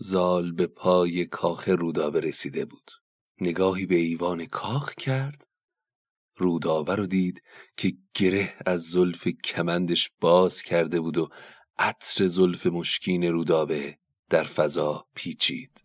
زال به پای کاخ رودابه رسیده بود. نگاهی به ایوان کاخ کرد. رودابه رو دید که گره از زلف کمندش باز کرده بود و عطر زلف مشکین رودابه در فضا پیچید.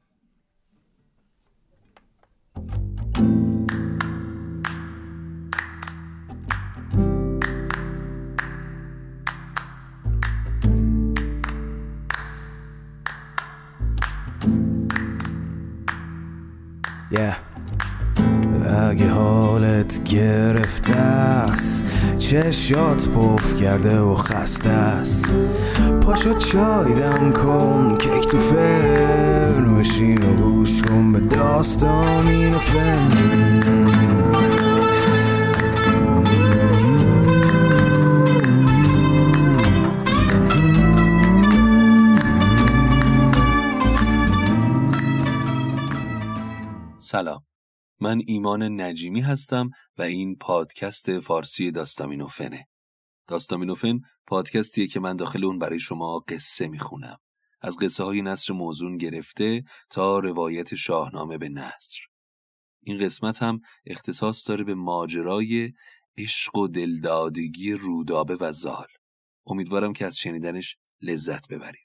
اگه حالت گرفته است، چشات پف کرده و خسته است، پاشو چای دم کن، کیک تو فرن بشین و گوش کن به داستامین و فن. سلام، من ایمان نجیمی هستم و این پادکست فارسی داستامینوفنه. داستامینوفن پادکستیه که من داخل اون برای شما قصه میخونم، از قصه های نثر موزون گرفته تا روایت شاهنامه به نثر. این قسمت هم اختصاص داره به ماجرای عشق و دلدادگی رودابه و زال. امیدوارم که از شنیدنش لذت ببرید.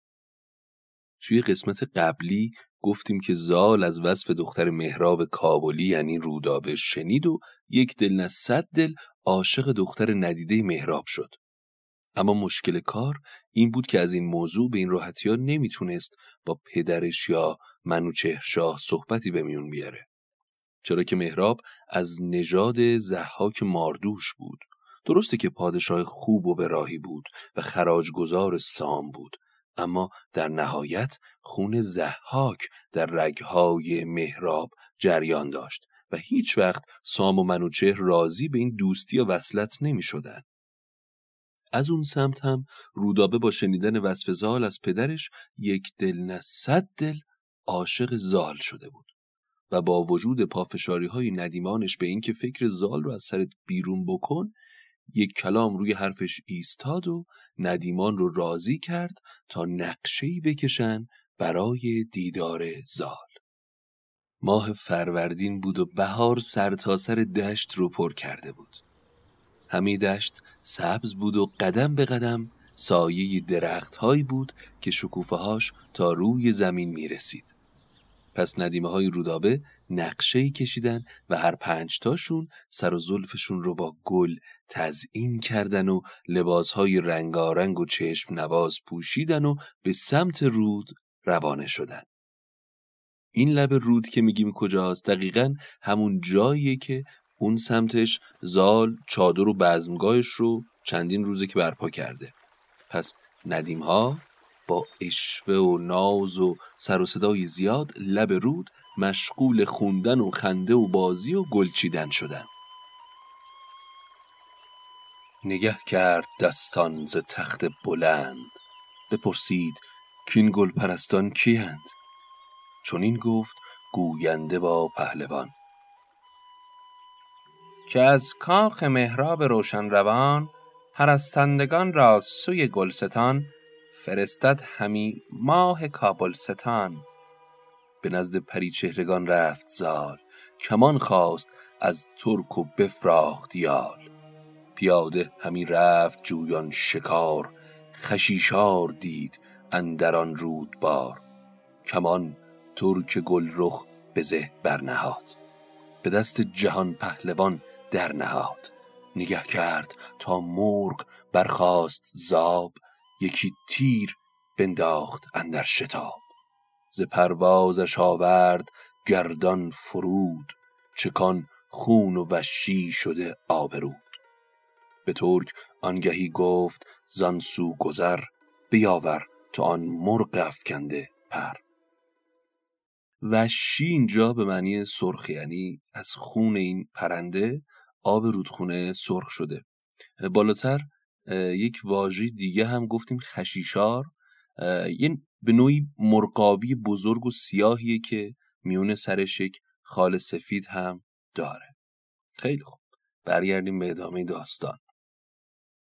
توی قسمت قبلی گفتیم که زال از وصف دختر مهراب کابلی یعنی رودابه شنید و یک دل نه صد دل عاشق دختر ندیده مهراب شد. اما مشکل کار این بود که از این موضوع به این راحتی‌ها نمیتونست با پدرش یا منوچهرشاه صحبتی به میون بیاره. چرا که مهراب از نژاد ضحاک ماردوش بود. درسته که پادشاه خوب و براهی بود و خراجگزار سام بود، اما در نهایت خون ضحاک در رگ‌های مهراب جریان داشت و هیچ وقت سام و منوچهر راضی به این دوستی و وصلت نمی شدن. از اون سمت هم رودابه با شنیدن وصف زال از پدرش یک دل نه صد دل عاشق زال شده بود و با وجود پافشاری‌های ندیمانش به این که فکر زال رو از سرت بیرون بکن، یک کلام روی حرفش ایستاد و ندیمان رو راضی کرد تا نقشه‌ای بکشن برای دیدار زال. ماه فروردین بود و بهار سرتاسر دشت رو پر کرده بود. همه دشت سبز بود و قدم به قدم سایه درخت‌هایی بود که شکوفه‌هاش تا روی زمین می‌رسید. پس ندیمه‌های رودابه نقشه‌ای کشیدن و هر 5 تاشون سر و زلفشون رو با گل تزیین کردن و لباس‌های رنگارنگ و چشم نواز پوشیدن و به سمت رود روانه شدن. این لب رود که میگیم کجاست؟ دقیقاً همون جاییه که اون سمتش زال چادر و بزمگاهش رو چندین روزه که برپا کرده. پس ندیم‌ها با اشوه و ناز و سر و صدای زیاد لب رود مشغول خوندن و خنده و بازی و گل چیدن شدن. نگه کرد دستان ز تخت بلند، بپرسید کین گل پرستان کیند؟ چون این گفت گوینده با پهلوان که از کاخ مهراب روشن روان، پرستندگان را سوی گلستان، فرستد همی ماه کابلستان. به نزد پری چهرگان رفت زال، کمان خواست از ترک و بفراخت یال. پیاده همی رفت جویان شکار، خشیشار دید اندران رودبار. کمان ترک گل رخ به زه برنهاد، به دست جهان پهلوان در نهاد. نگه کرد تا مرغ برخاست زاب، یکی تیر بنداخت اندر شتاب. ز پروازش آورد گردان فرود، چکان خون و وشی شده آبرود. به ترک آنگهی گفت زان سو گذر، بیاور تو آن مرغ افکنده پر. وشی اینجا به معنی سرخ، یعنی از خون این پرنده آب رودخونه سرخ شده. بالاتر یک واژه دیگه هم گفتیم خشیشار، یه به نوعی مرغابی بزرگ و سیاهیه که میون سرش یک خال سفید هم داره. خیلی خوب، برگردیم به ادامه داستان.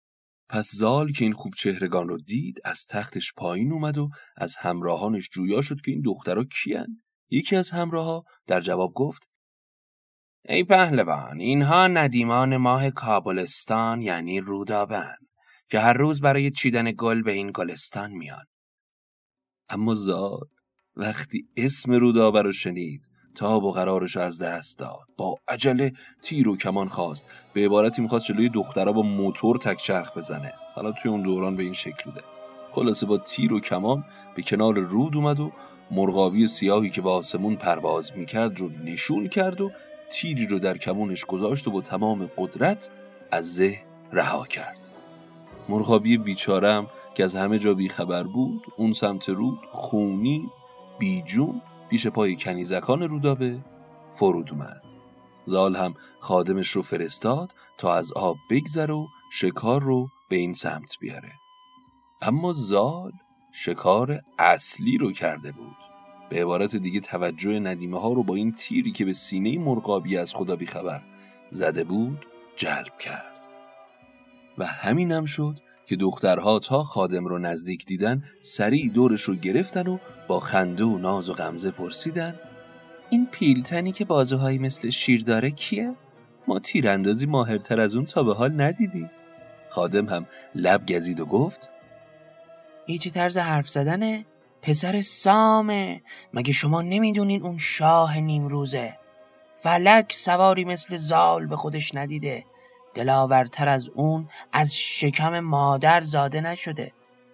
پس زال که این خوب چهرگان رو دید از تختش پایین اومد و از همراهانش جویا شد که این دخترها کیان؟ یکی از همراها در جواب گفت: ای پهلوان، اینها ندیمان ماه کابلستان یعنی رودابه‌اند که هر روز برای چیدن گل به این گلستان میان. اما زال وقتی اسم رودابه رو شنید تاب و قرارش از دست داد. با عجله تیر و کمان خواست، به عبارتی میخواست جلوی دخترها با موتور تک چرخ بزنه. حالا توی اون دوران به این شکل بوده. خلاصه با تیر و کمان به کنار رود اومد و مرغابی سیاهی که به آسمون پرواز میکرد رو نشون کرد و تیری رو در کمونش گذاشت و با تمام قدرت از زه رها کرد. مرغابی بیچارم که از همه جا بیخبر بود اون سمت رود خونی بیجون پیش پای کنیزکان رودابه فرود اومد. زال هم خادمش رو فرستاد تا از آب بگذره و شکار رو به این سمت بیاره. اما زال شکار اصلی رو کرده بود. به عبارت دیگه توجه ندیمه ها رو با این تیری که به سینه مرغابی از خدا بیخبر زده بود جلب کرد. و همینم شد که دخترها تا خادم رو نزدیک دیدن سریع دورش رو گرفتن و با خنده و ناز و غمزه پرسیدن: این پیلتنی که بازوهایی مثل شیر داره کیه؟ ما تیراندازی ماهرتر از اون تا به حال ندیدیم. خادم هم لب گزید و گفت: چی طرز حرف زدنه؟ پسر سامه. مگه شما نمیدونین اون شاه نیمروزه؟ فلک سواری مثل زال به خودش ندیده. دلاورتر از اون از شکم مادر زاده نشده.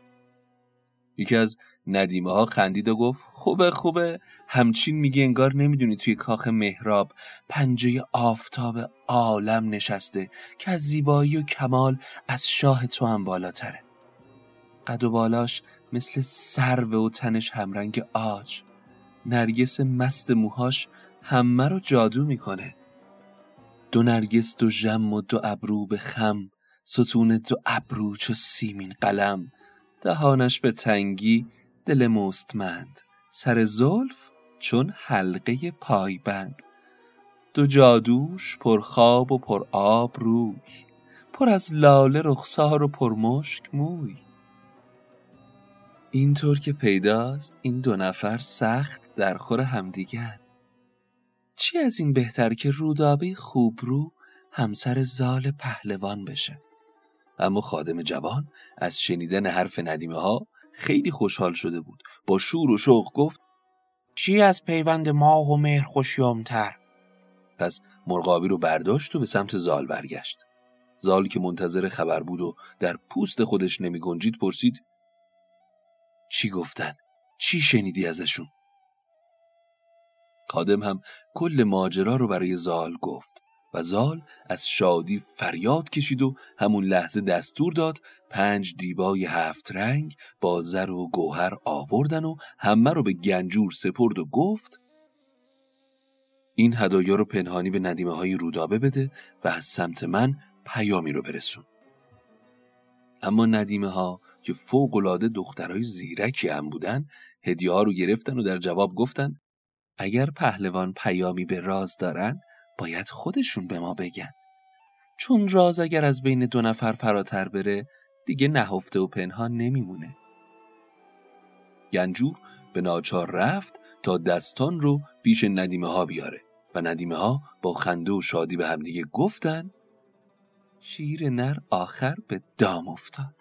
یکی از ندیمه ها خندید و گفت: خوبه همچین میگه انگار نمیدونی توی کاخ مهراب پنجه آفتاب عالم نشسته که از زیبایی و کمال از شاه تو هم بالاتره. قد و بالاش مثل سرو و تنش همرنگ عاج. نرگس مست موهاش همه رو جادو میکنه. 2 نرگس 2 ژم و 2 ابرو به خم، ستون 2 ابرو چو سیمین قلم. دهانش به تنگی دل مستمند، سر زلف چون حلقه پایبند. 2 جادوش پر خواب و پر آب روی، پر از لاله رخسار و پر مشک موی. اینطور که پیداست این 2 نفر سخت در خور همدیگر. چی از این بهتر که رودابه خوبرو همسر زال پهلوان بشه؟ اما خادم جوان از شنیدن حرف ندیمه ها خیلی خوشحال شده بود. با شور و شوق گفت: چی از پیوند ماه و مهر خوشیامتر؟ پس مرغابی رو برداشت و به سمت زال برگشت. زال که منتظر خبر بود و در پوست خودش نمی گنجید پرسید: چی گفتن؟ چی شنیدی ازشون؟ خادم هم کل ماجرا رو برای زال گفت و زال از شادی فریاد کشید و همون لحظه دستور داد 5 دیبای 7 رنگ با زر و گوهر آوردن و همه رو به گنجور سپرد و گفت: این هدایا رو پنهانی به ندیمه های رودابه بده و از سمت من پیامی رو برسون. اما ندیمه ها که فوق‌العاده دخترای زیرکی هم بودن هدیه ها رو گرفتن و در جواب گفتن: اگر پهلوان پیامی به راز دارن باید خودشون به ما بگن، چون راز اگر از بین 2 نفر فراتر بره دیگه نهفته و پنهان نمیمونه. گنجور به ناچار رفت تا دستان رو پیش ندیمه ها بیاره و ندیمه ها با خنده و شادی به همدیگه گفتن: شیر نر آخر به دام افتاد.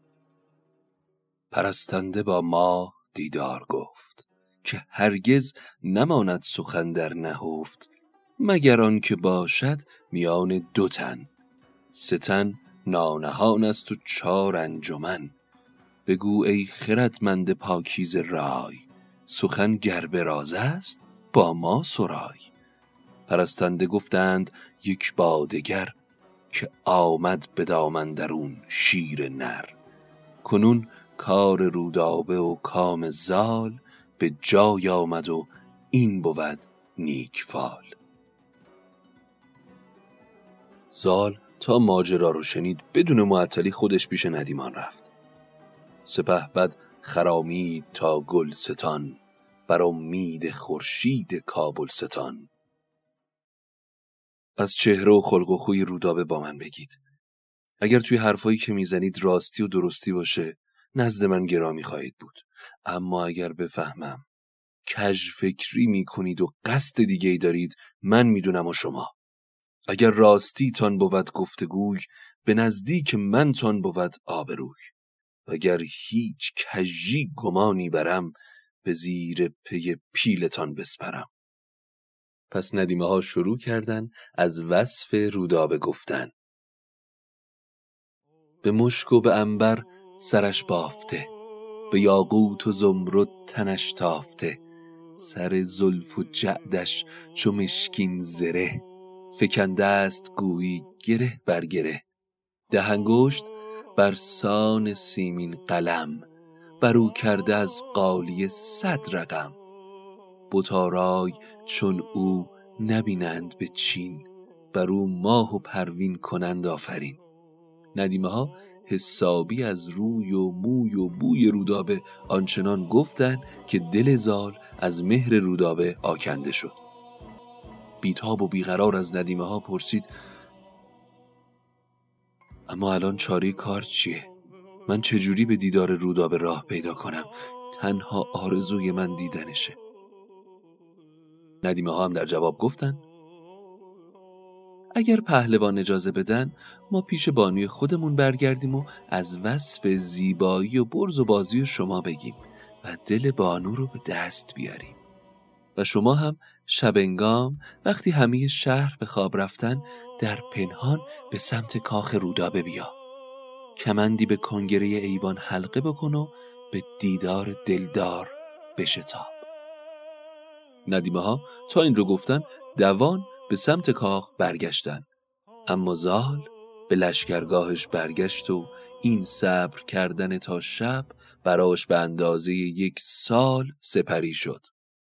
پرستنده با ما دیدار گفت که هرگز نماند سخن در نهفت، مگر آن که باشد میان 2 تن. 3 تن نانهان است و 4 انجمن. بگو ای خردمند پاکیزه رای، سخن گر به راز است با ما سرای. پرستنده گفتند یک بادگر، که آمد به دامن درون شیر نر. کنون کار رودابه و کام زال، به جای آمد و این بود نیک فال. زال تا ماجرا رو شنید بدون معطلی خودش پیش ندیمان رفت. سپهبد خرامید تا گلستان، بر امید خورشید کابلستان. از چهره و خلق و خوی رودابه با من بگید. اگر توی حرفایی که میزنید راستی و درستی باشه نزد من گرامی خواهید بود، اما اگر بفهمم کژ فکری میکنید و قصد دیگه‌ای دارید من میدونم و شما. اگر راستی تان بود گفتگوی، به نزدیک من تان بود آبروی. اگر هیچ کژی گمانی برم، به زیر پی پیلتان بسپرم. پس ندیمه ها شروع کردن از وصف رودابه گفتن. به مشک و به عنبر سرش بافته، به یاقوت و زمرد تنش تافته. سر زلف و جعدش چو مشکین زره، فکنده است گویی گره بر گره. ده انگشت بر سان سیمین قلم، برو کرده از غالیه 100 رقم. بتارای چون او نبینند به چین، برو ماه و پروین کنند آفرین. ندیمه ها حسابی از روی و موی و بوی رودابه آنچنان گفتند که دل زال از مهر رودابه آکنده شد. بیتاب و بیقرار از ندیمه ها پرسید: اما الان چاره کار چیه؟ من چجوری به دیدار رودابه راه پیدا کنم؟ تنها آرزوی من دیدنشه. ندیمه ها هم در جواب گفتن: اگر پهلوان اجازه بدن ما پیش بانوی خودمون برگردیم و از وصف زیبایی و برز و بازی شما بگیم و دل بانو رو به دست بیاریم. و شما هم شبنگام وقتی همه شهر به خواب رفتن در پنهان به سمت کاخ رودابه بیا. کمندی به کنگره ایوان حلقه بکن و به دیدار دلدار بشتاب. ندیمه ها تا این رو گفتن دوان به سمت کاخ برگشتن، اما زال به لشکرگاهش برگشت و این صبر کردن تا شب براش به اندازه 1 سال سپری شد.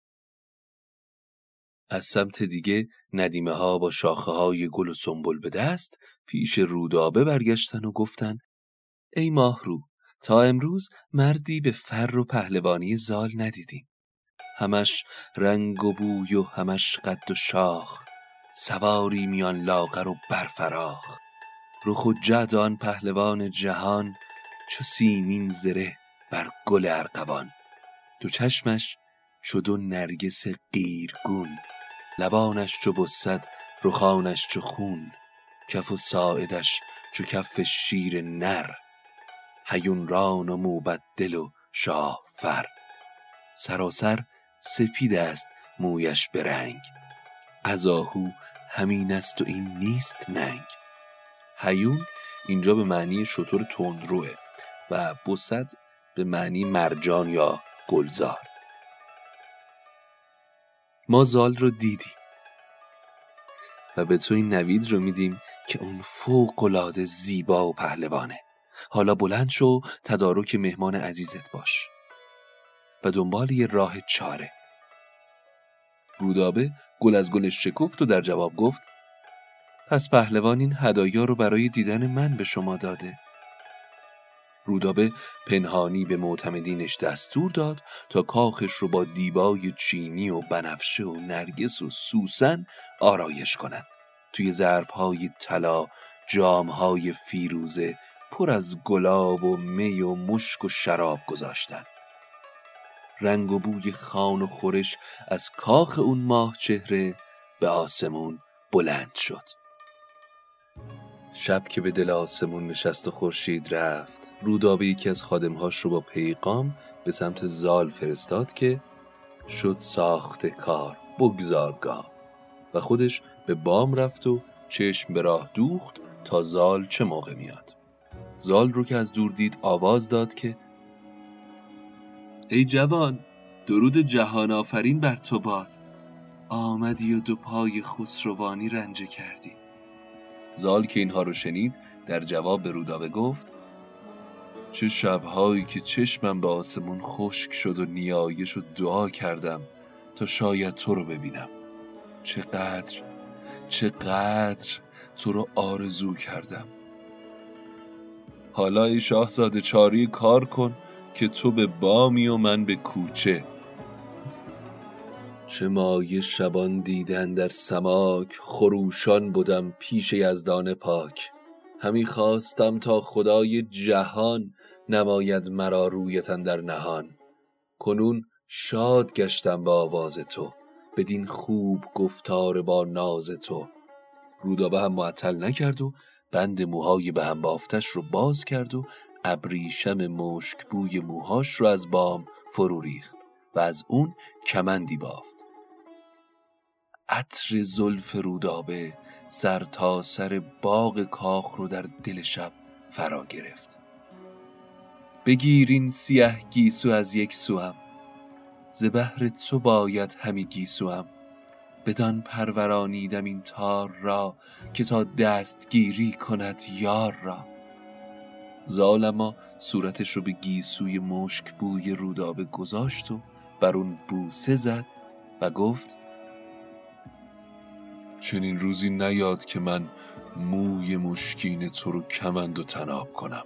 از سمت دیگه ندیمه ها با شاخه های گل و سنبل به دست پیش رودابه برگشتن و گفتن: ای ماهرو، تا امروز مردی به فر و پهلوانی زال ندیدیم. همش رنگ و بوی و همش قد و شاخ، سواری میان لاغر و برفراخ. رخ و جعد آن پهلوان جهان، چو سیمین زره بر گل ارغوان. دو چشمش چو 2 نرگس قیرگون، لبانش چو بسد رخانش چو خون. کف و ساعدش چو کف شیر نر، هیون ران و موبد دل و شاه فر. سراسر سپید است مویش به رنگ، از آهو همین است و این نیست ننگ. هیون اینجا به معنی شتر تندروه و بسد به معنی مرجان یا گلزار. ما زال رو دیدیم و به تو این نوید رو میدیم که اون فوق‌العاده زیبا و پهلوانه. حالا بلند شو تدارک مهمان عزیزت باش و دنبال یه راه چاره. رودابه گل از گلش شکفت و در جواب گفت: پس پهلوان این هدایا رو برای دیدن من به شما داده. رودابه پنهانی به معتمدینش دستور داد تا کاخش رو با دیبای چینی و بنفشه و نرگس و سوسن آرایش کنن. توی ظرف‌های طلا جام‌های فیروزه پر از گلاب و می و مشک و شراب گذاشتن. رنگ و بوی خوان و خورش از کاخ اون ماه چهره به آسمون بلند شد. شب که به دل آسمون نشست و خورشید رفت، رودابه یکی از خادمهاش رو با پیغام به سمت زال فرستاد که شد ساخت کار بگذارگاه، و خودش به بام رفت و چشم به راه دوخت تا زال چه موقع میاد. زال رو که از دور دید آواز داد که ای جوان، درود جهان آفرین بر تو باد. آمدی و 2 پای خسروانی رنجه کردی. زال که اینها رو شنید در جواب به رودابه گفت: چه شبهایی که چشمم به آسمون خشک شد و نیایش و دعا کردم تا شاید تو رو ببینم. چقدر تو رو آرزو کردم. حالا ای شاهزاده چاری کار کن که تو به بامی و من به کوچه. چه مایه شبان دیدن در سماک، خروشان بودم پیش یزدان پاک. همی خواستم تا خدای جهان نماید مرا رویتن در نهان. کنون شاد گشتم با آواز تو، بدین خوب گفتار با ناز تو. رودابه هم معطل نکرد و بند موهای به هم بافتش رو باز کرد و ابریشم مشک بوی موهاش رو از بام فرو ریخت و از اون کمندی بافت. عطر زلف رودابه سر تا سر باغ کاخ رو در دل شب فرا گرفت. بگیر این سیه گیسو از یک سوم، ز بهر تو باید همی گیسوم. بدان پرورانیدم این تار را، که تا دستگیری کند یار را. زال اما صورتش رو به گیسوی مشک بوی رودابه گذاشت و بر اون بوسه زد و گفت چنین روزی نیاد که من موی مشکین تو رو کمند و تناب کنم.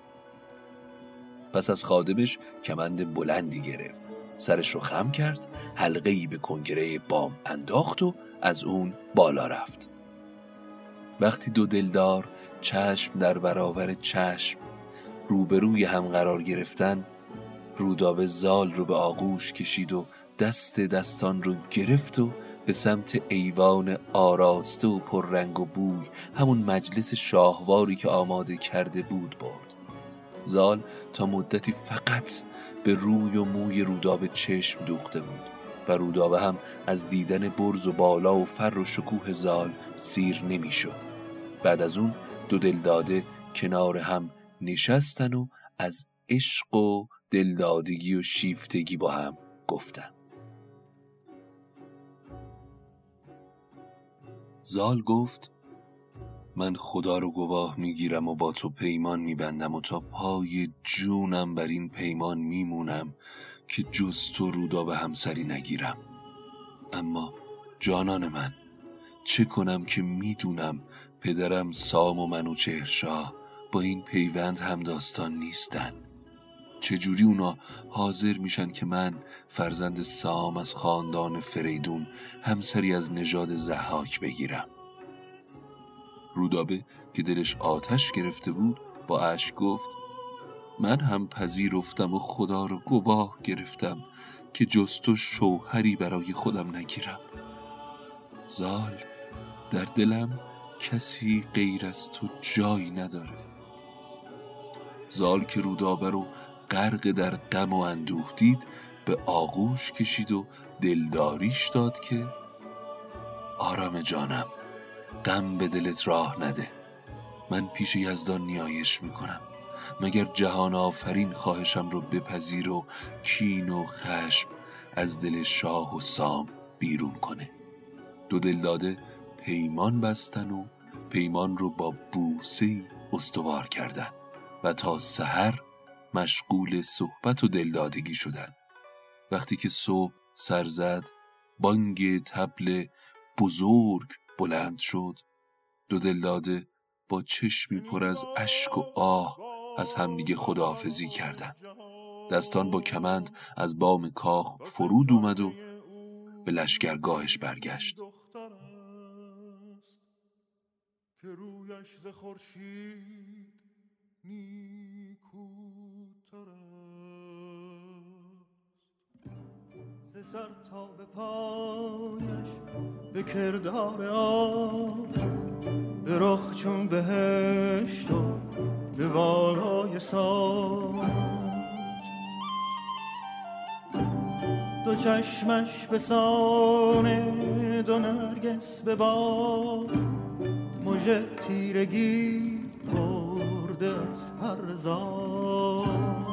پس از خادمش کمند بلندی گرفت، سرش رو خم کرد، حلقه‌ای به کنگره بام انداخت و از اون بالا رفت. وقتی دو دلدار چشم در برابر چشم روبروی هم قرار گرفتن، رودابه زال رو به آغوش کشید و دست دستان رو گرفت و به سمت ایوان آراسته و پر رنگ و بوی، همون مجلس شاهواری که آماده کرده بود برد. زال تا مدتی فقط به روی و موی رودابه چشم دوخته بود و رودابه هم از دیدن برز و بالا و فر و شکوه زال سیر نمی شد. بعد از اون دو دلداده کنار هم نشستن و از عشق و دلدادگی و شیفتگی با هم گفتن. زال گفت من خدا رو گواه میگیرم و با تو پیمان میبندم و تا پای جونم بر این پیمان میمونم که جز تو رودابه همسری نگیرم. اما جانان من، چه کنم که میدونم پدرم سام و منوچهرشاه با این پیوند همداستان نیستن؟ چجوری اونا حاضر میشن که من فرزند سام از خاندان فریدون همسری از نژاد ضحاک بگیرم؟ رودابه که دلش آتش گرفته بود با اشک گفت من هم پذیرفتم و خدا رو گواه گرفتم که جز تو شوهری برای خودم نگیرم. زال، در دلم کسی غیر از تو جایی نداره. زال که رودابه رو غرق در غم و اندوه دید، به آغوش کشید و دلداریش داد که آرام جانم، غم به دلت راه نده. من پیش یزدان نیایش میکنم، مگر جهان آفرین خواهشم رو بپذیر و کین و خشم از دل شاه و سام بیرون کنه. دو دلداده پیمان بستن و پیمان رو با بوسه‌ای استوار کردن و تا سحر مشغول صحبت و دلدادگی شدن. وقتی که صبح سر زد، بانگ طبل بزرگ بلند شد. دو دلداده با چشمی پر از اشک و آه از همدیگه خداحافظی کردند. دستان با کمند از بام کاخ فرود اومد و به لشکرگاهش برگشت. که رویش ز خورشید نیکوتر است، ز سر تا به پایش به کردار آب، به رخ چون بهشت و به بالای ساج، دو چشمش به سان دو نرگس به باد، مژه تیرگی برده از پرزاد،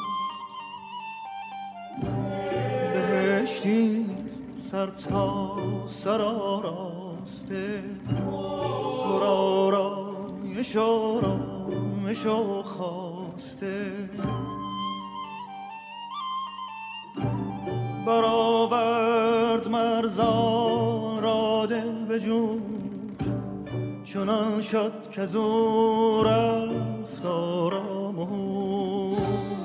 بهشتیست سر تا سر آراسته، پر آرایش و رامش و خواسته، برآورد مرزان را دل به جوش، چنان شد که زو رفت آرام و هوش،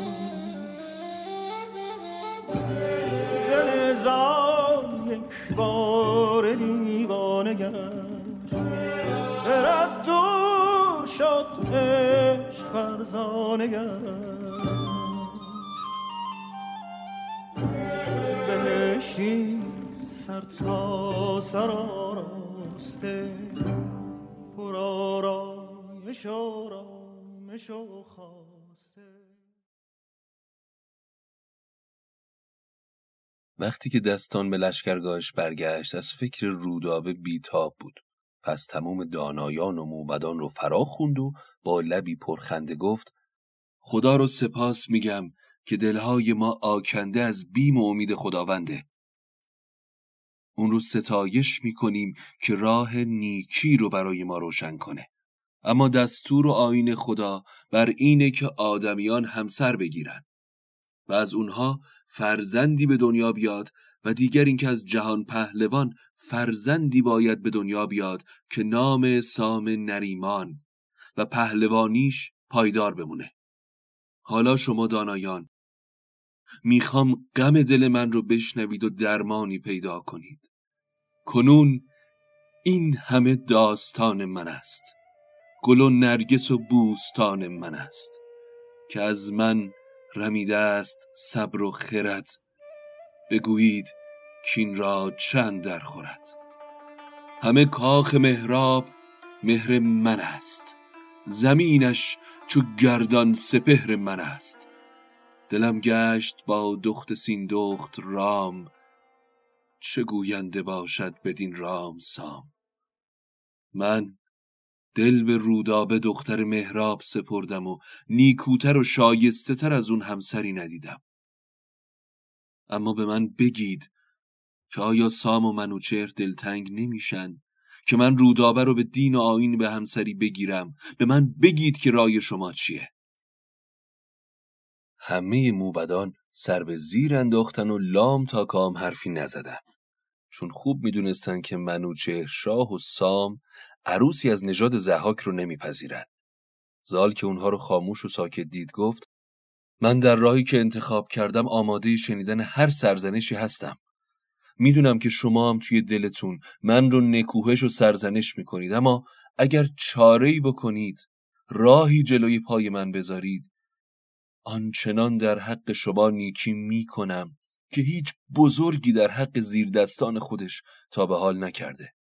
دل زال یک بار دیوانه گشت، خرد دور شد عشق فرزانه گشت. بهشتی سر تا سر آراسته، پر آرایش آرامش و خواسته. وقتی که دستان به لشکرگاهش برگشت از فکر رودابه بیتاب بود. پس تمام دانایان و موبدان رو فرا خوند و با لبی پرخنده گفت: خدا رو سپاس میگم که دلهای ما آکنده از بیم و امید خداونده. اون رو ستایش میکنیم که راه نیکی رو برای ما روشن کنه. اما دستور و آیین خدا بر اینه که آدمیان همسر بگیرن و از اونها فرزندی به دنیا بیاد و دیگر اینکه از جهان پهلوان فرزندی باید به دنیا بیاد که نام سام نریمان و پهلوانیش پایدار بمونه. حالا شما دانایان میخوام غم دل من رو بشنوید و درمانی پیدا کنید. کنون این همه داستان من است، گل و نرگس و بوستان من است که از من رمیده است صبر و خرد. بگویید کین را چند در خورد. همه کاخ مهراب مهر من است، زمینش چو گردان سپهر من است. دلم گشت با دخت سیندخت رام، چه گوینده باشد بدین رام سام. من دل به رودابه دختر مهراب سپردم و نیکوتر و شایسته تر از اون همسری ندیدم. اما به من بگید که آیا سام و منوچهر دلتنگ نمیشن که من رودابه رو به دین و آیین به همسری بگیرم؟ به من بگید که رای شما چیه؟ همه موبدان سر به زیر انداختن و لام تا کام حرفی نزدن، چون خوب میدونستن که منوچهر شاه و سام عروسی از نژاد ضحاک رو نمیپذیرن. زال که اونها رو خاموش و ساکت دید گفت: من در راهی که انتخاب کردم آماده شنیدن هر سرزنشی هستم. میدونم که شما هم توی دلتون من رو نکوهش و سرزنش میکنید، اما اگر چاره‌ای بکنید، راهی جلوی پای من بذارید، آنچنان در حق شما نیکی میکنم که هیچ بزرگی در حق زیر دستان خودش تا به حال نکرده.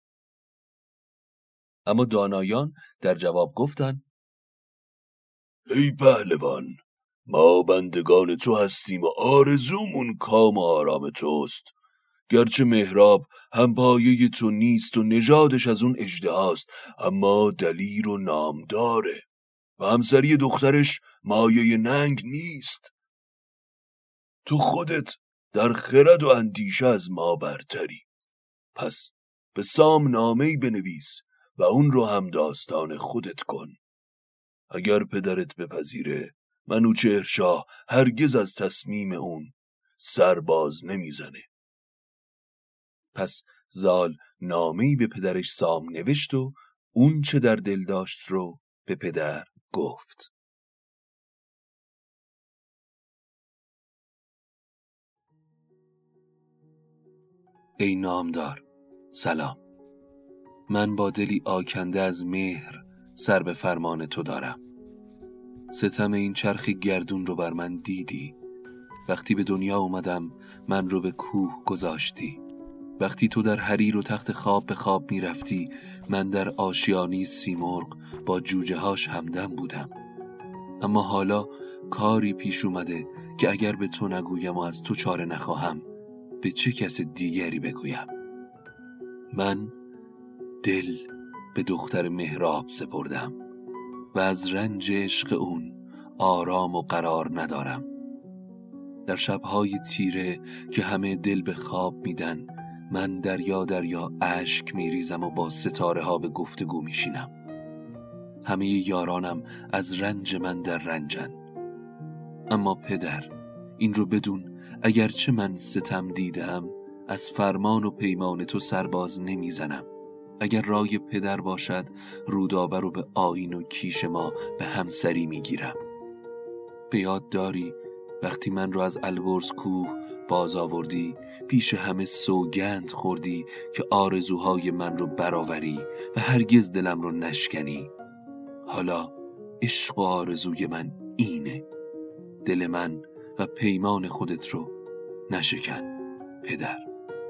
اما دانایان در جواب گفتن: ای پهلوان، ما بندگان تو هستیم و آرزومون کام و آرام توست. گرچه مهراب هم پایه تو نیست و نژادش از اون اژدهاست، اما دلیر و نامداره و همسری دخترش مایه ننگ نیست. تو خودت در خرد و اندیشه از ما برتری. پس به سام نامه‌ای بنویس و اون رو هم داستان خودت کن. اگر پدرت بپذیره، منوچهر شاه هرگز از تصمیم اون سرباز نمیزنه. پس زال نامه‌ای به پدرش سام نوشت و اون چه در دل داشت رو به پدر گفت. ای نامدار، سلام. من با دلی آکنده از مهر سر به فرمان تو دارم. ستم این چرخ گردون رو بر من دیدی. وقتی به دنیا اومدم من رو به کوه گذاشتی. وقتی تو در حریر و تخت خواب به خواب می رفتی، من در آشیانی سیمرغ با جوجه هاش همدم بودم. اما حالا کاری پیش اومده که اگر به تو نگویم و از تو چاره نخواهم، به چه کس دیگری بگویم؟ من دل به دختر مهراب سپردم و از رنج عشق اون آرام و قرار ندارم. در شبهای تیره که همه دل به خواب میدن، من دریا اشک میریزم و با ستاره ها به گفتگو میشینم. همه یارانم از رنج من در رنجن. اما پدر، این رو بدون، اگرچه من ستم دیدم، از فرمان و پیمان تو سرباز نمیزنم. اگر رای پدر باشد، رودابه رو به آیین و کیش ما به همسری میگیرم. به یاد داری وقتی من رو از البرز کوه باز آوردی، پیش همه سوگند خوردی که آرزوهای من رو برآوری و هرگز دلم رو نشکنی. حالا عشق و آرزوی من اینه. دل من و پیمان خودت رو نشکن پدر.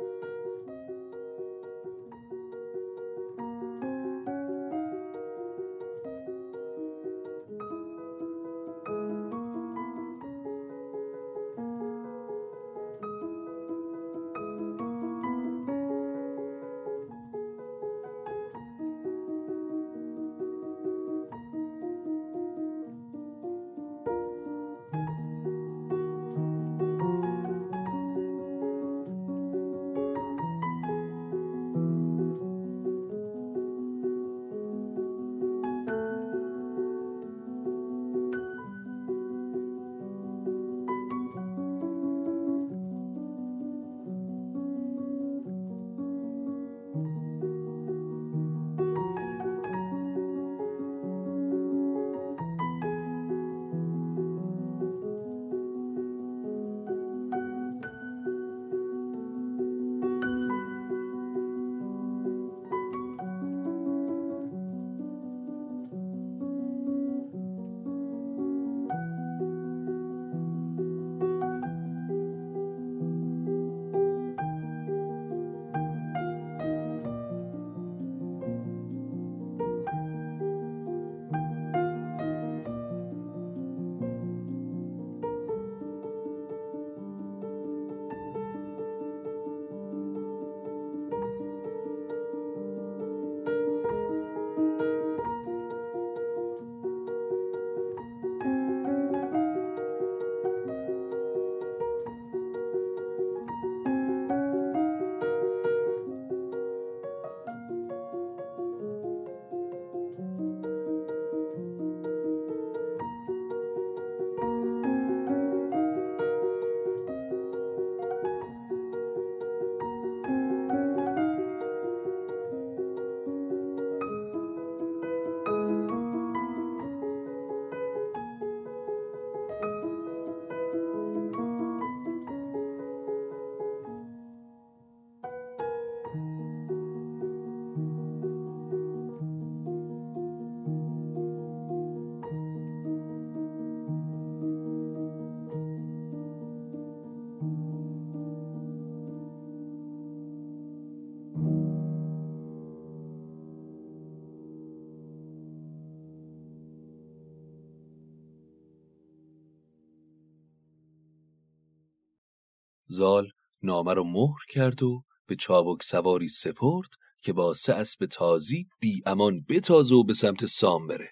زال نامه رو مهر کرد و به چابک سواری سپرد که با 3 اسب تازی بی امان بتازه و به سمت سام بره.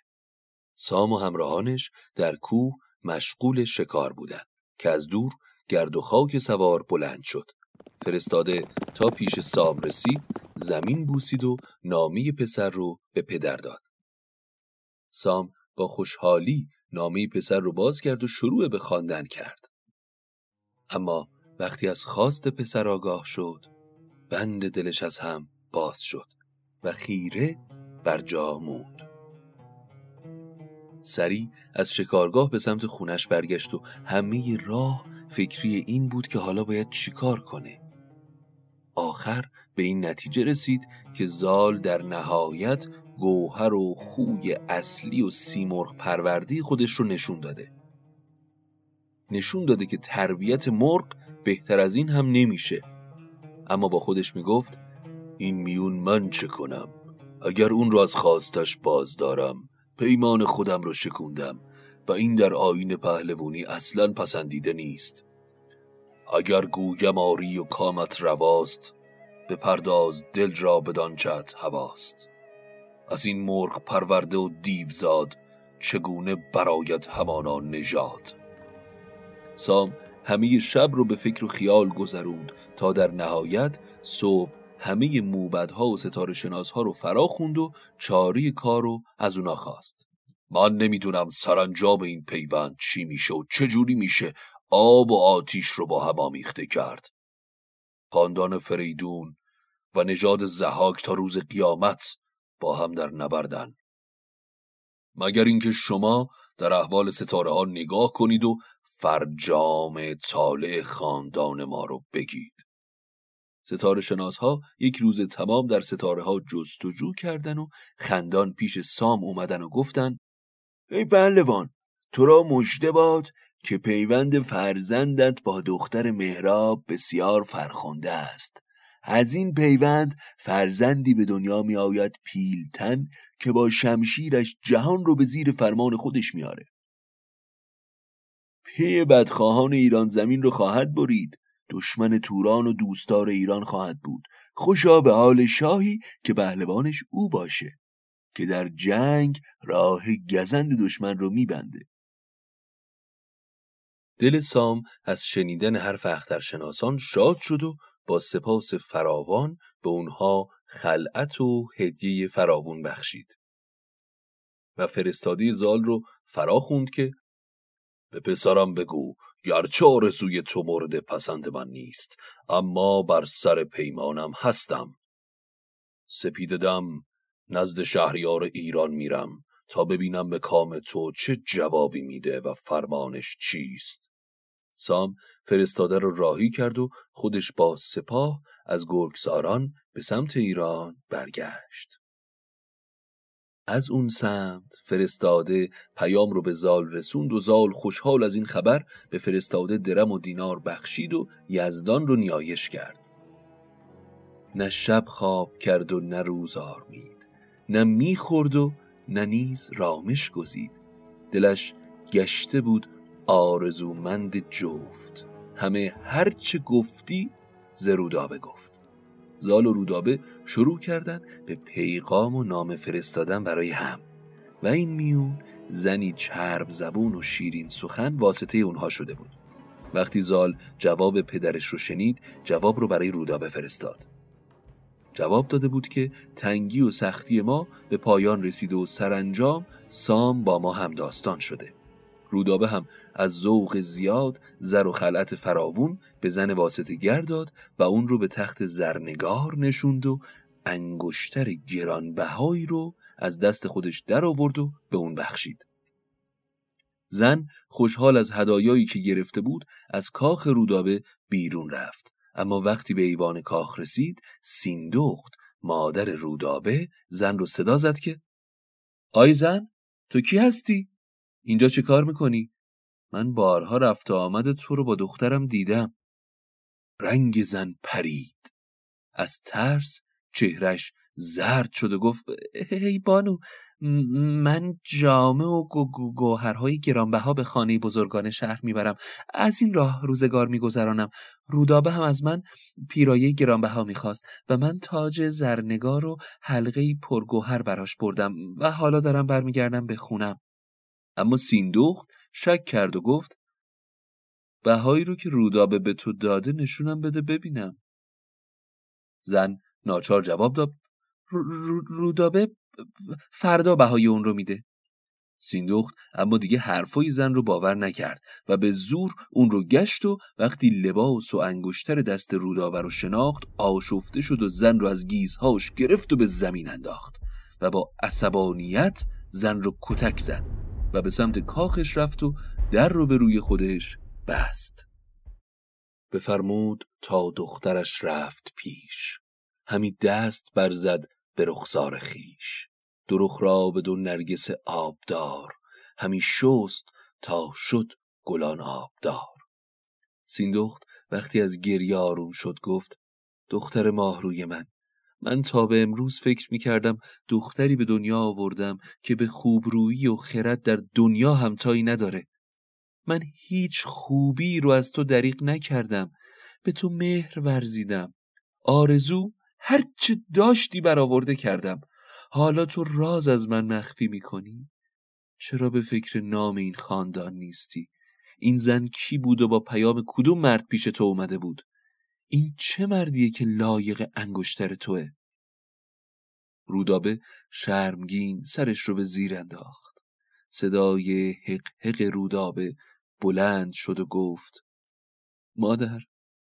سام و همراهانش در کوه مشغول شکار بودن که از دور گرد و خاک سوار بلند شد. فرستاده تا پیش سام رسید، زمین بوسید و نامه پسر رو به پدر داد. سام با خوشحالی نامه پسر رو باز کرد و شروع به خواندن کرد. اما وقتی از خواست پسر آگاه شد، بند دلش از هم باز شد و خیره بر جا موند. سریع از شکارگاه به سمت خونش برگشت و همه راه فکری این بود که حالا باید چیکار کنه. آخر به این نتیجه رسید که زال در نهایت گوهر و خوی اصلی و سیمرغ پروردی خودش رو نشون داده که تربیت مرغ بهتر از این هم نمیشه. اما با خودش میگفت این میون من چه کنم؟ اگر اون را از خواستش باز دارم، پیمان خودم رو شکوندم و این در آیین پهلوانی اصلاً پسندیده نیست. اگر گویم آری و کامت رواست، بپرداز دل را بدان چت هواست. از این مرغ پرورده و دیوزاد، چگونه براید همانا نژاد. سام همه شب رو به فکر و خیال گذروند تا در نهایت صبح همه موبدها و ستاره شناسها رو فرا خوند و چاری کار رو از اونا خواست. من نمیدونم سرانجام این پیوند چی میشه و چجوری میشه آب و آتیش رو با هم آمیخته کرد. خاندان فریدون و نژاد ضحاک تا روز قیامت با هم در نبردن. مگر اینکه شما در احوال ستاره ها نگاه کنید و فرجام طالع خاندان ما رو بگید. ستاره شناس ها یک روز تمام در ستاره ها جستجو کردن و خندان پیش سام اومدن و گفتن ای پهلوان، تو را مژده باد که پیوند فرزندت با دختر مهراب بسیار فرخنده است. از این پیوند فرزندی به دنیا می آید پیلتن که با شمشیرش جهان رو به زیر فرمان خودش میاره. پی بدخواهان ایران زمین رو خواهد برید، دشمن توران و دوستار ایران خواهد بود. خوشا به حال شاهی که پهلوانش او باشه، که در جنگ راه گزند دشمن رو میبنده. دل سام از شنیدن حرف اخترشناسان شاد شد و با سپاس فراوان به اونها خلعت و هدیه فراوون بخشید و فرستاده زال رو فرا خوند که به پسرم بگو گرچه آرزوی تو مورد پسند من نیست، اما بر سر پیمانم هستم. سپیددم نزد شهریار ایران میرم تا ببینم به کام تو چه جوابی میده و فرمانش چیست. سام فرستاده رو راهی کرد و خودش با سپاه از گرگساران به سمت ایران برگشت. از اون سمت فرستاده پیام رو به زال رسوند و زال خوشحال از این خبر به فرستاده درم و دینار بخشید و یزدان رو نیایش کرد. نه شب خواب کرد و نه روز آرمید، نه میخورد و نه نیز رامش گزید. دلش گشته بود آرزومند جفت، همه هرچه گفتی ز رودابه گفت. زال و رودابه شروع کردن به پیغام و نامه فرستادن برای هم و این میون زنی چرب زبون و شیرین سخن واسطه اونها شده بود. وقتی زال جواب پدرش رو شنید، جواب رو برای رودابه فرستاد. جواب داده بود که تنگی و سختی ما به پایان رسیده و سرانجام سام با ما هم داستان شده. رودابه هم از ذوق زیاد زر و خلعت فراوون به زن واسطه گر داد و اون رو به تخت زرنگار نشوند و انگشتر گرانبهایی رو از دست خودش در آورد و به اون بخشید. زن خوشحال از هدایایی که گرفته بود از کاخ رودابه بیرون رفت، اما وقتی به ایوان کاخ رسید، سیندخت مادر رودابه زن رو صدا زد که آی زن، تو کی هستی؟ اینجا چه کار میکنی؟ من بارها رفت و آمد تو رو با دخترم دیدم. رنگ زن پرید، از ترس چهرش زرد شد و گفت هی بانو، من جامه و گوهرهای گرانبها به خانه بزرگان شهر میبرم، از این راه روزگار میگذرانم. رودابه هم از من پیرایه گرانبها میخواست و من تاج زرنگار و حلقه پرگوهر براش بردم و حالا دارم برمیگردم به خونم. اما سیندخت شک کرد و گفت بهایی رو که رودابه به تو داده نشونم بده ببینم. زن ناچار جواب داد رودابه فردا بهای اون رو میده. سیندخت اما دیگه حرفای زن رو باور نکرد و به زور اون رو گشت و وقتی لباس و انگشتر دست رودابه رو شناخت آشفته شد و زن رو از گیزهاش گرفت و به زمین انداخت و با عصبانیت زن رو کتک زد و به سمت کاخش رفت و در رو به روی خودش بست. بفرمود تا دخترش رفت پیش، همی دست برزد به رخسار خیش. دو رخ را به دو نرگس آبدار، همی شست تا شد گلان آبدار. سیندخت وقتی از گریه آروم شد گفت دختر ماهروی من تا به امروز فکر می‌کردم دختری به دنیا آوردم که به خوبرویی و خرد در دنیا همتایی نداره. من هیچ خوبی رو از تو دریغ نکردم، به تو مهر ورزیدم، آرزو هرچه داشتی برآورده کردم. حالا تو راز از من مخفی می‌کنی؟ چرا به فکر نام این خاندان نیستی؟ این زن کی بود و با پیام کدوم مرد پیش تو اومده بود؟ این چه مردیه که لایق انگشتر توه؟ رودابه شرمگین سرش رو به زیر انداخت. صدای حق حق رودابه بلند شد و گفت مادر،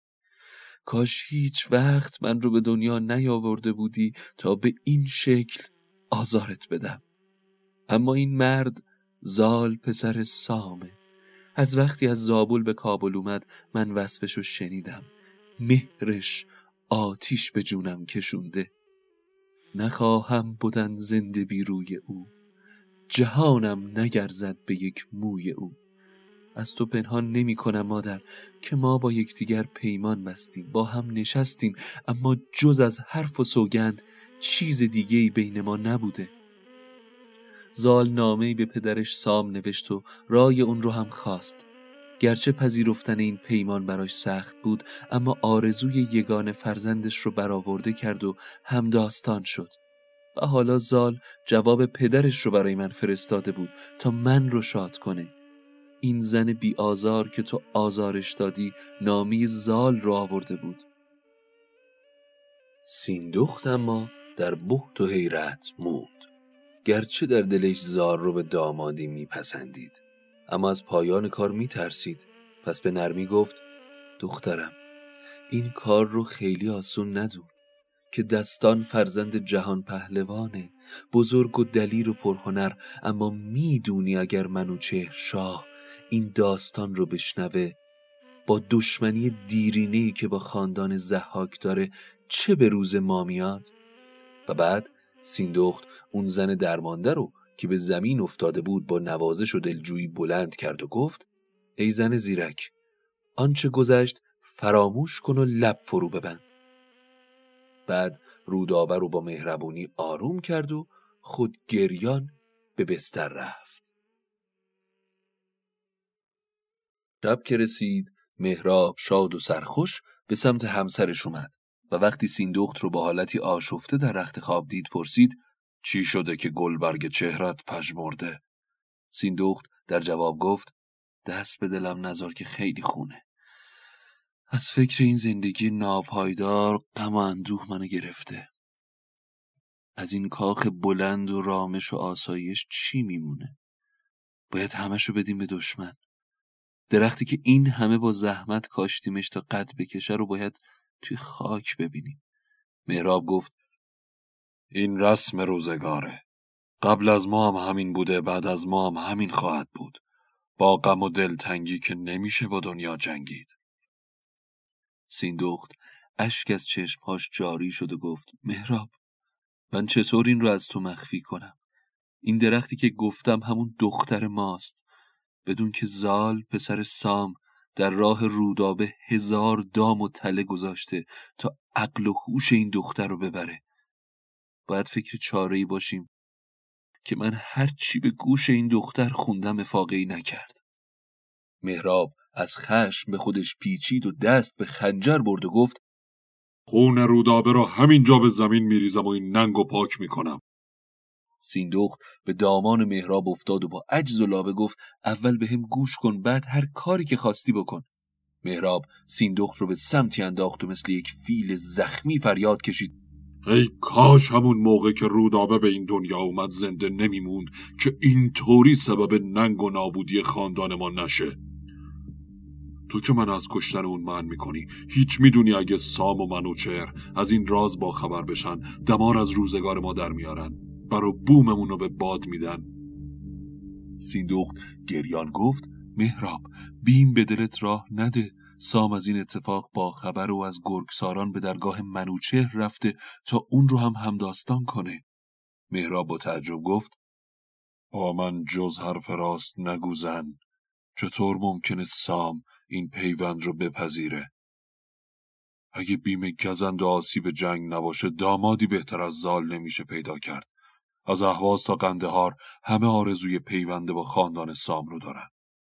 کاش هیچ وقت من رو به دنیا نیاورده بودی تا به این شکل آزارت بدم. اما این مرد زال پسر سامه. از وقتی از زابل به کابل اومد من وصفشو شنیدم. مهرش آتیش به جونم کشونده. نخواهم بودن زنده بی روی او. جهانم نگرزد به یک موی او. از تو پنهان نمی کنم مادر که ما با یکدیگر پیمان بستیم، با هم نشستیم، اما جز از حرف و سوگند چیز دیگه‌ای بین ما نبوده. زال نامه‌ای به پدرش سام نوشت و رای اون رو هم خواست. گرچه پذیرفتن این پیمان براش سخت بود، اما آرزوی یگانه فرزندش رو برآورده کرد و همداستان شد. و حالا زال جواب پدرش رو برای من فرستاده بود تا من رو شاد کنه. این زن بی آزار که تو آزارش دادی نامی زال رو آورده بود. سیندخت اما در بهت و حیرت موند. گرچه در دلش زال رو به دامادی میپسندید، اما از پایان کار میترسید. پس به نرمی گفت: دخترم، این کار رو خیلی آسون ندون که دستان فرزند جهان پهلوانه، بزرگ و دلیر و پرهنر، اما میدونی اگر منوچهر شاه این داستان رو بشنوه، با دشمنی دیرینه‌ای که با خاندان ضحاک داره چه به روز ما میاد؟ و بعد سیندخت اون زن درمانده رو که به زمین افتاده بود با نوازش و دلجویی بلند کرد و گفت: ای زن زیرک، آنچه گذشت فراموش کن و لب فرو ببند. بعد رودابه رو با مهربونی آروم کرد و خود گریان به بستر رفت. شب که رسید، مهراب شاد و سرخوش به سمت همسرش اومد و وقتی سیندخت رو با حالتی آشفته در رخت خواب دید پرسید: چی شده که گلبرگ چهرت پژمرده؟ سیندخت در جواب گفت: دست به دلم نذار که خیلی خونه. از فکر این زندگی ناپایدار غم و اندوه منو گرفته. از این کاخ بلند و رامش و آسایش چی میمونه؟ باید همشو بدیم به دشمن. درختی که این همه با زحمت کاشتیمش تا قد بکشه رو باید توی خاک ببینیم. مهراب گفت: این رسم روزگاره. قبل از ما هم همین بوده، بعد از ما هم همین خواهد بود. با غم و دلتنگی که نمیشه با دنیا جنگید. سیندخت اشک از چشمهاش جاری شد و گفت: مهراب، من چطور این رو از تو مخفی کنم؟ این درختی که گفتم همون دختر ماست، بدون که زال پسر سام در راه رودابه 1000 دام و تله گذاشته تا عقل و هوش این دختر رو ببره. باید فکر چاره‌ای باشیم که من هر چی به گوش این دختر خوندم افاقه‌ای نکرد. مهراب از خشم به خودش پیچید و دست به خنجر برد و گفت: خون رودابه رو همینجا به زمین میریزم و این ننگو پاک میکنم. سیندخت به دامان مهراب افتاد و با عجز و لابه گفت: اول به هم گوش کن، بعد هر کاری که خواستی بکن. مهراب سیندخت رو به سمتی انداخت و مثل یک فیل زخمی فریاد کشید: ای کاش همون موقع که رودابه به این دنیا اومد زنده نمیموند که اینطوری سبب ننگ و نابودی خاندان ما نشه. تو که من از کشتن اون منع میکنی، هیچ میدونی اگه سام و منوچهر از این راز با خبر بشن دمار از روزگار ما در میارن، برا بوممون رو به باد میدن. سیندخت گریان گفت: مهراب، بیم به دلت راه نده. سام از این اتفاق با خبر و از گرگساران به درگاه منوچهر رفته تا اون رو هم همداستان کنه. مهراب با تعجب گفت: با من جز حرف راست نگو زن. چطور ممکنه سام این پیوند رو بپذیره؟ اگه بیم گزند و آسیب جنگ نباشه دامادی بهتر از زال نمیشه پیدا کرد. از اهواز تا قندهار همه آرزوی پیونده با خاندان سام رو دارن.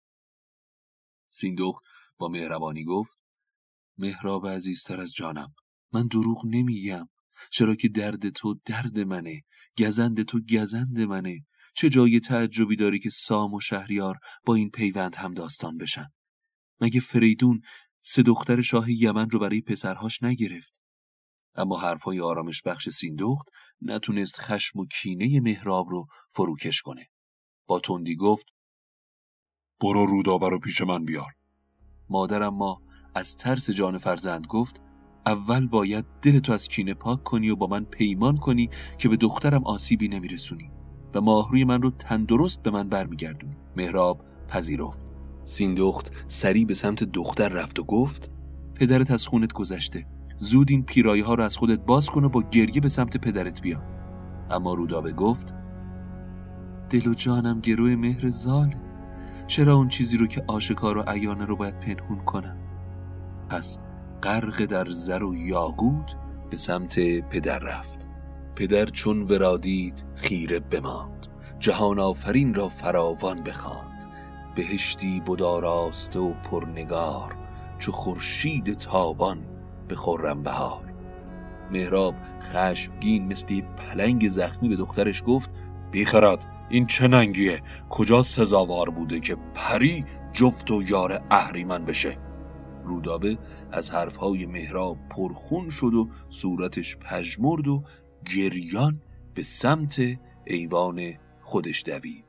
سیندخت با مهربانی گفت: مهراب عزیزتر از جانم، من دروغ نمیگم، چرا که درد تو درد منه، گزند تو گزند منه. چه جای تعجبی داری که سام و شهریار با این پیوند هم داستان بشن؟ مگه فریدون 3 دختر شاه یمن رو برای پسرهاش نگرفت؟ اما حرفای آرامش بخش سیندخت نتونست خشم و کینه مهراب رو فروکش کنه. با تندی گفت: برو رودابه رو پیش من بیار. مادر اما از ترس جان فرزند گفت: اول باید دلتو از کینه پاک کنی و با من پیمان کنی که به دخترم آسیبی نمیرسونی و ماهروی من رو تندرست به من برمیگردونی. مهراب پذیرفت. سیندخت سریع به سمت دختر رفت و گفت: پدرت از خونت گذشته، زود این پیرایه ها رو از خودت باز کن و با گریه به سمت پدرت بیا. اما رودابه گفت: دل و جانم گروه مهر زاله. چرا اون چیزی رو که آشکار و عیانه رو باید پنهون کنم؟ پس غرق در زر و یاقوت به سمت پدر رفت. پدر چون ورادید خیره بماند، جهان آفرین را فراوان بخواند. بهشتی بداراسته و پرنگار، چو خورشید تابان به خرم بهار. مهراب خشمگین مثل پلنگ زخمی به دخترش گفت: بیخرد، این چه ننگیه؟ کجا سزاوار بوده که پری جفت و یار اهریمن بشه؟ رودابه از حرفهای مهراب پرخون شد و صورتش پژمرد و گریان به سمت ایوان خودش دوید.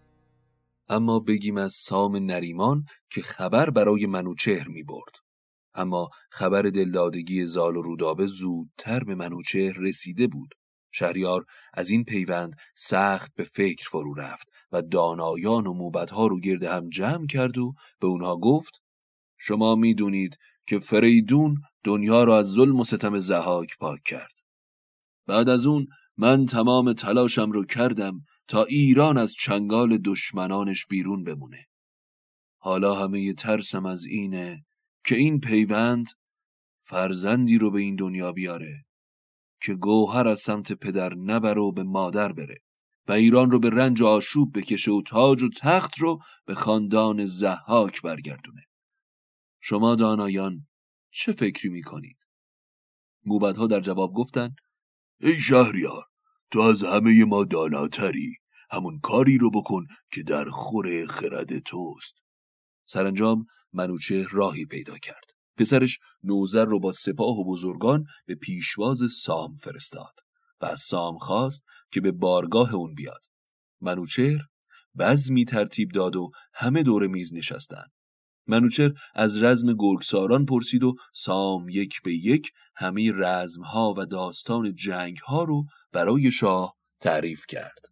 اما بگیم از سام نریمان که خبر برای منوچهر می برد. اما خبر دلدادگی زال و رودابه زودتر به منوچهر رسیده بود. شهریار از این پیوند سخت به فکر فرو رفت و دانایان و موبدها رو گرد هم جمع کرد و به اونها گفت: شما می دونید که فریدون دنیا را از ظلم و ستم ضحاک پاک کرد. بعد از اون من تمام تلاشم رو کردم تا ایران از چنگال دشمنانش بیرون بمونه. حالا همه ترسم از اینه که این پیوند فرزندی رو به این دنیا بیاره که گوهر از سمت پدر نبره و به مادر بره و ایران رو به رنج و آشوب بکشه و تاج و تخت رو به خاندان ضحاک برگردونه. شما دانایان چه فکری میکنید؟ موبدها در جواب گفتند: ای شهریار، تو از همه ما داناتری، همون کاری رو بکن که در خور خرد توست. سرانجام منوچهر راهی پیدا کرد. پسرش نوذر رو با سپاه و بزرگان به پیشواز سام فرستاد و از سام خواست که به بارگاه اون بیاد. منوچهر بزمی ترتیب داد و همه دور میز نشستند. منوچهر از رزم گرگساران پرسید و سام یک به یک همه رزمها و داستان جنگها رو برای شاه تعریف کرد.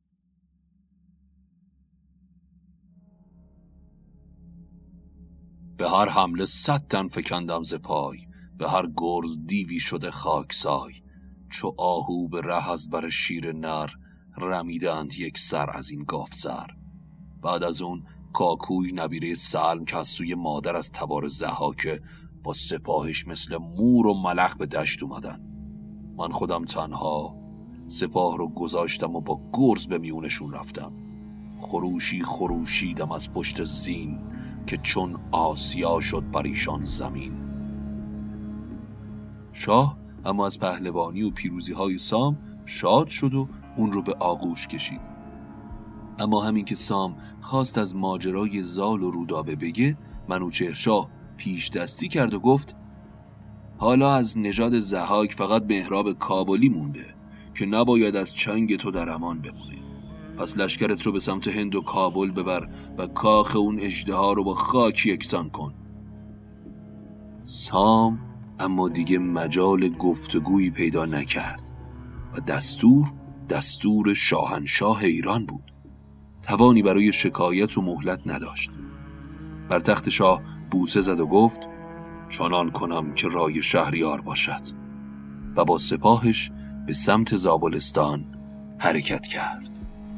به هر حمله 100 تن فکندم ز پای، به هر گرز دیوی شده خاکسای. چو آهو به ره از بر شیر نر، رمیدند یک سر از این گاوزر. بعد از اون کاکوی نبیره سلم که از سوی مادر از تبار ضحاک با سپاهش مثل مور و ملخ به دشت اومدن. من خودم تنها سپاه رو گذاشتم و با گرز به میونشون رفتم. خروشی خروشیدم از پشت زین، که چون آسیا شد بر ایشان زمین. شاه اما از پهلوانی و پیروزی های سام شاد شد و اون رو به آغوش کشید. اما همین که سام خواست از ماجرای زال و رودابه بگه، منوچهر شاه پیش دستی کرد و گفت: حالا از نژاد ضحاک فقط مهراب کابلی مونده که نباید از چنگ تو در امان بمونه. پس لشکرت رو به سمت هند و کابل ببر و کاخ اون اژدها رو با خاک یکسان کن. سام اما دیگه مجال گفتگویی پیدا نکرد و دستور شاهنشاه ایران بود. توانی برای شکایت و مهلت نداشت. بر تخت شاه بوسه زد و گفت: چنان کنم که رای شهریار باشد، و با سپاهش به سمت زابلستان حرکت کرد.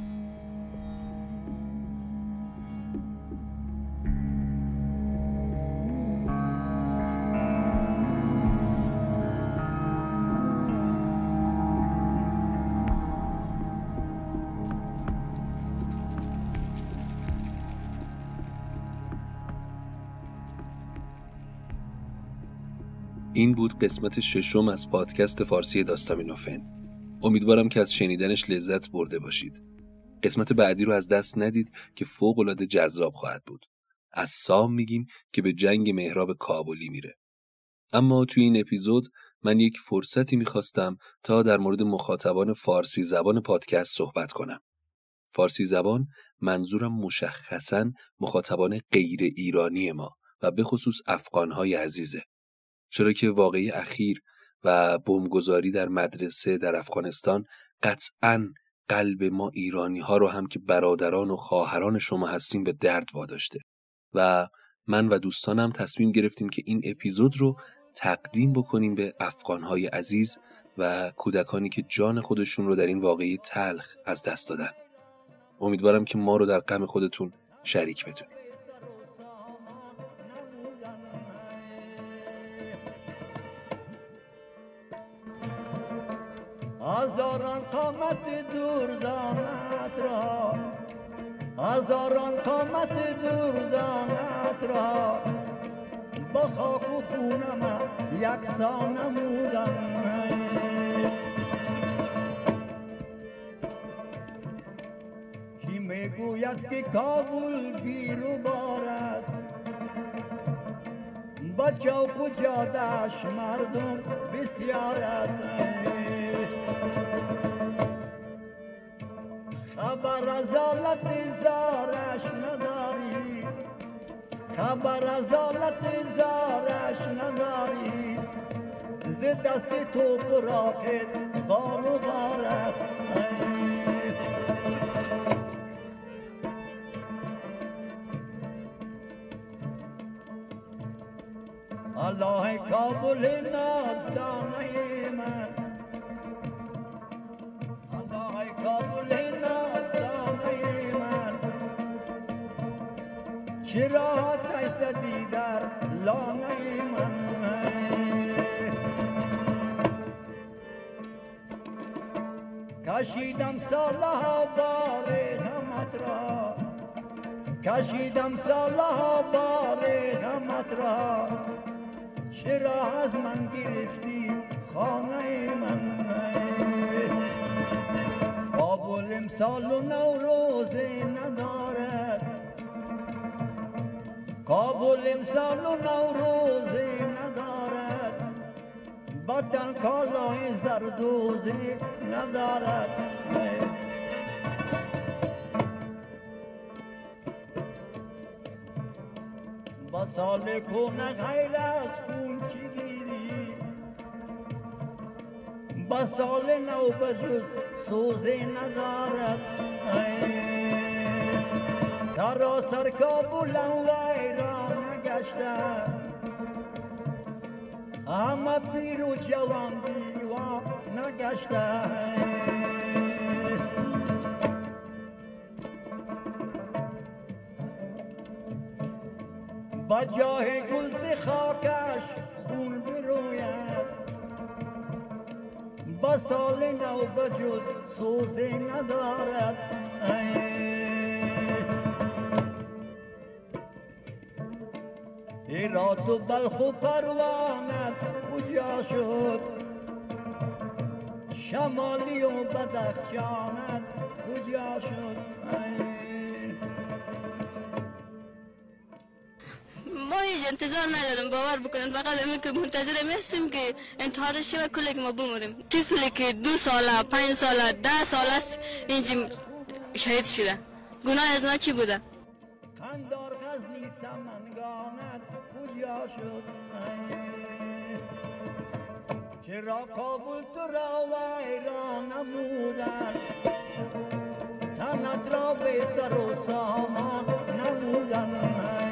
این بود قسمت 6 از پادکست فارسی داستامینوفن. امیدوارم که از شنیدنش لذت برده باشید. قسمت بعدی رو از دست ندید که فوق‌العاده جذاب خواهد بود. از سام میگیم که به جنگ مهراب کابلی میره. اما توی این اپیزود من یک فرصتی میخواستم تا در مورد مخاطبان فارسی زبان پادکست صحبت کنم. فارسی زبان منظورم مشخصاً مخاطبان غیر ایرانی ما و به خصوص افغانهای عزیزه. چرا که واقعه اخیر و بمبگذاری در مدرسه در افغانستان قطعاً قلب ما ایرانی ها رو هم که برادران و خواهران شما هستیم به درد واداشته و من و دوستانم تصمیم گرفتیم که این اپیزود رو تقدیم بکنیم به افغانهای عزیز و کودکانی که جان خودشون رو در این واقعه تلخ از دست دادن. امیدوارم که ما رو در غم خودتون شریک بدونید. هزاران قامت دردانت را، هزاران قامت دردانت را با خاک و خونم یکسان نمودم. کی میگوید که کابل بیروبار است، با چوک و جادش مردم بسیار است. خبر از حالت زارش نداری، خبر از حالت زارش نداری، ز دست تو براقت غار و غار است. الله کابل نازدانه من، الله کابل نازدانه من، چرا تشتدی در لانه من. کشیدم سالها بار غمت را، کشیدم سالها بار غمت را، چرا از من گرفتی خانه من. کابل امسال و نوروز ندارد، کابل امسال و نوروز ندارد، بدن کالای زردوزی ندارد. با سال کنه غیر از خون چی گیری، با سال نو بجز سوزی ندارد. ترا سر کابلم ویران نگشته، همه پیر و جوان دیوان نگشته. با جاه گل خاکش خون بروید، با سال نو بجز سوزی ندارد. هرات و بلخ و پروانت کجا شد، شمالی و بدخشانت کجا شد. ما هیچ انتظار ندارم، باور بکنید، فقط همین که منتظرم هستیم که انتحار شه و کلی که ما بموریم. طفلی که 2 ساله 5 ساله 10 ساله است اینجا شهید شده، گناه از ما چی بوده؟ خندار غزنی سمنگانت کجا شد. چرا کابل تو را ویران نمودن، تنت را به سر و سامان نمودن.